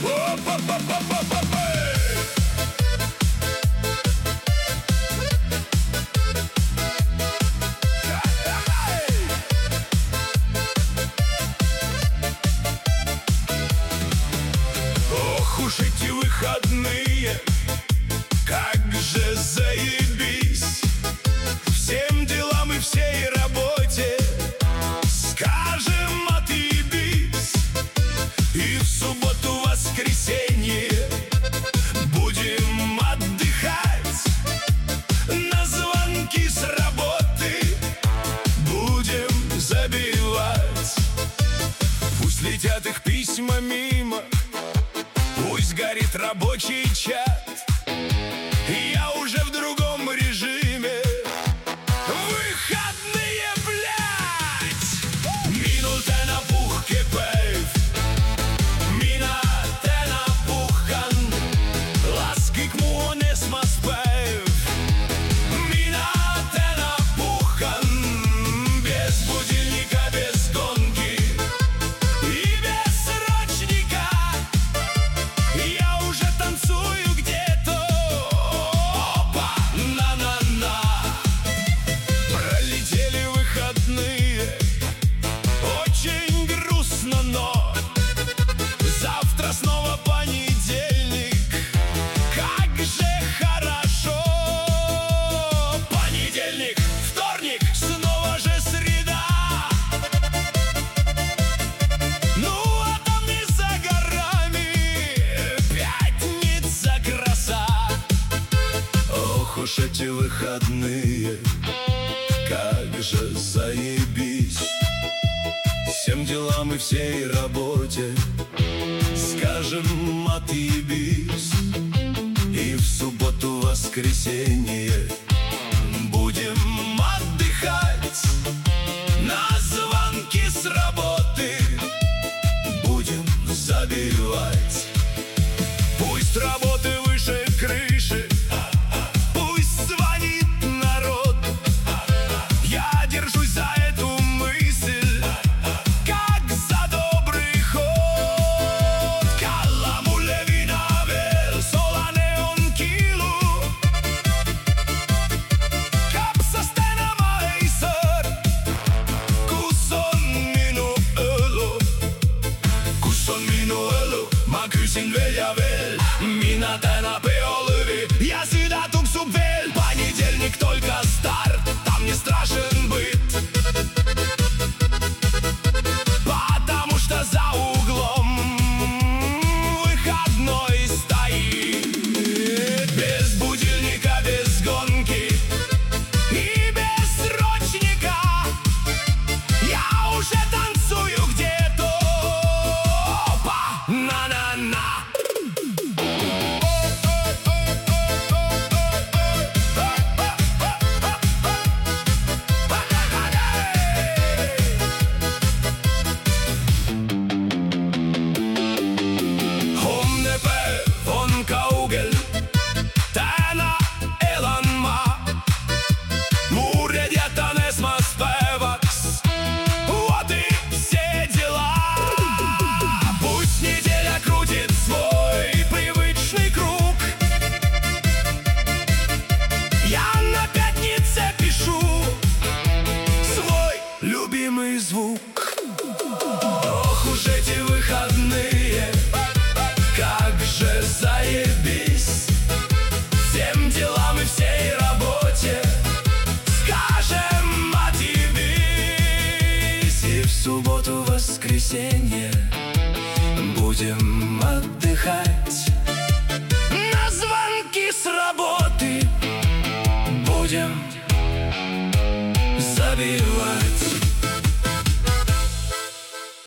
Ох уж эти выходные, как же заебись! Всем делам и всей работе скажем отъебись. И в субботу, воскресенье будем отдыхать. На звонки с работы будем забивать. Пусть летят их письма мимо, пусть горит рабочий чат. Я уже в другом режиме. Выходные, блядь! Minultena puhkepäev, mina täna puhkan. Las kõik muu on esmaspäev. Mina täna puhkan. Без будильника, без гонки и без срочника. Я уже танцую где-то. Опа, на-на-на. Пролетели выходные, очень грустно, но завтра снова понедельник. Как же хорошо! Понедельник, вторник, снова же среда. Ну а там не за горами пятница краса. Ох уж эти выходные, как же заебись! Всем делам и всей работе скажем отъебись. И в субботу, воскресенье будем отдыхать. На звонки с работы будем забивать. Пусть работы выше крыши, пусть звонит народ. Я держусь за эту мысль, как за добрый ход. Kalla mulle vina veel, solane on kilu. Kapsast enam ei sõõr. Kus on minu õlu? Kus on minu õlu? Ma küsin veel ja veel. Mina täna peolõvi ja süda tuksub veel. Понедельник только старт, там не страшен быт. Потому что за углом выходной стоит. Без будильника, без гонки и без срочника. Я уже танцую где-то. Опа, на-на-на. Homne päev on kaugel, täna elan ma. Mured jätan esmaspäevaks, вот и все дела. Пусть неделя крутит свой привычный круг. Я на пятнице пишу свой любимый звук. Ох уж эти выходные, как же заебись! Всем делам и всей работе скажем отъебись. И в субботу, воскресенье будем отдыхать. На звонки с работы будем забивать.